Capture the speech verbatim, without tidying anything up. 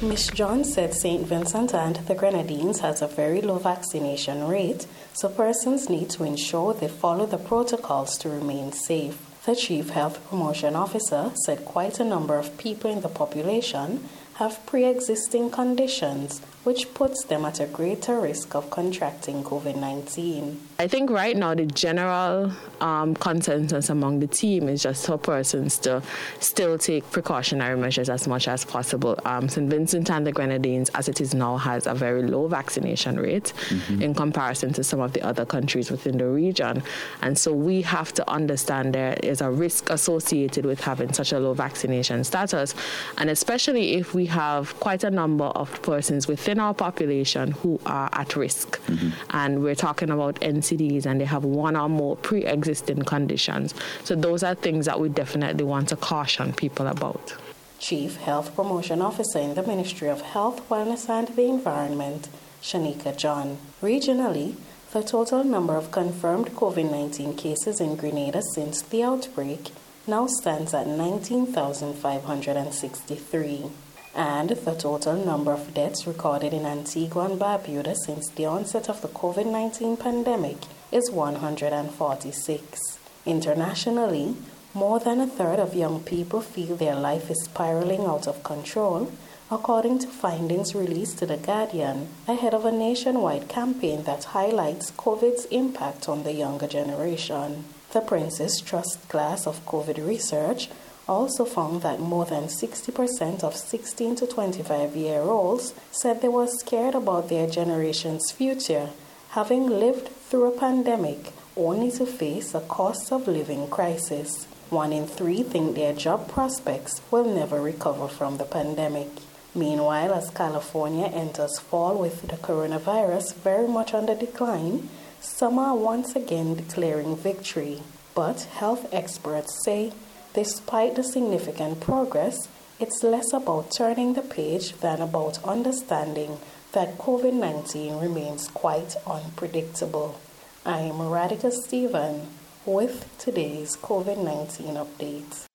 Miz John said Saint Vincent and the Grenadines has a very low vaccination rate, so persons need to ensure they follow the protocols to remain safe. The Chief Health Promotion Officer said quite a number of people in the population have pre-existing conditions, which puts them at a greater risk of contracting COVID nineteen. I think right now the general um, consensus among the team is just for persons to still take precautionary measures as much as possible. Um, Saint Vincent and the Grenadines, as it is now, has a very low vaccination rate mm-hmm. in comparison to some of the other countries within the region. And so we have to understand there is a risk associated with having such a low vaccination status, and especially if we have quite a number of persons within our population who are at risk. Mm-hmm. And we're talking about N C Ds and they have one or more pre-existing conditions. So those are things that we definitely want to caution people about. Chief Health Promotion Officer in the Ministry of Health, Wellness and the Environment, Shanika John. Regionally, the total number of confirmed COVID nineteen cases in Grenada since the outbreak now stands at nineteen thousand five hundred sixty-three. And the total number of deaths recorded in Antigua and Barbuda since the onset of the COVID nineteen pandemic is one hundred forty-six. Internationally, more than a third of young people feel their life is spiraling out of control, according to findings released to The Guardian ahead of a nationwide campaign that highlights COVID's impact on the younger generation. The Prince's Trust class of COVID research also found that more than sixty percent of sixteen to twenty-five-year-olds said they were scared about their generation's future, having lived through a pandemic only to face a cost of living crisis. One in three think their job prospects will never recover from the pandemic. Meanwhile, as California enters fall with the coronavirus very much on the decline, some are once again declaring victory. But health experts say despite the significant progress, it's less about turning the page than about understanding that COVID nineteen remains quite unpredictable. I am Radhika Stephen with today's COVID nineteen update.